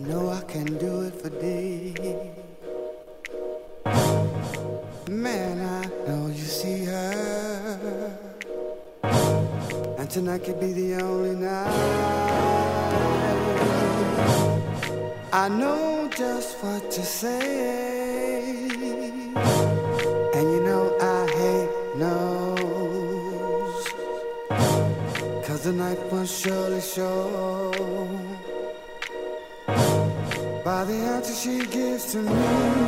know I can do it for thee. Man, I know you see her, and tonight could be the only night. I know just what to say, and you know I hate no's, 'cause the night will surely show by the answer she gives to me.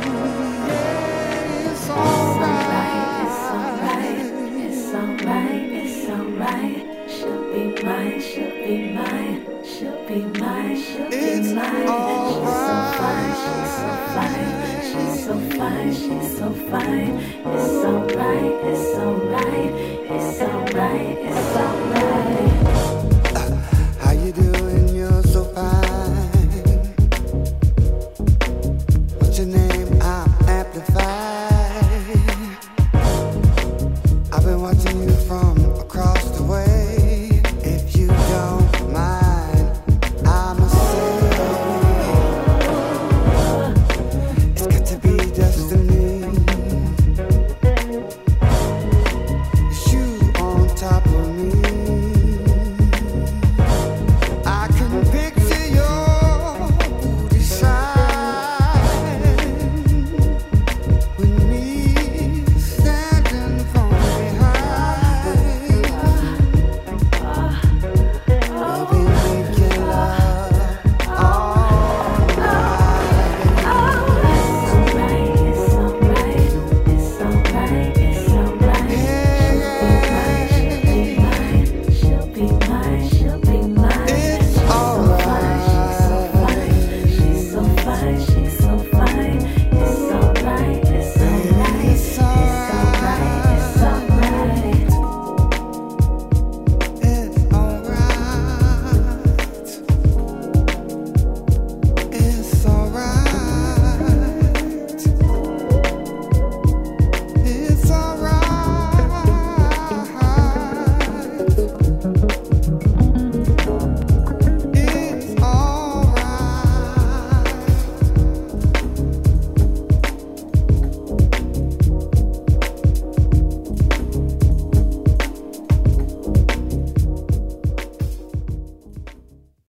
Yeah, it's alright, it's alright, it's alright, it's alright. She'll be mine, she'll be mine, she'll be mine, she'll be mine. She's so fine, she's so fine, she's so fine, she's so fine. It's alright, it's alright, it's alright, it's alright.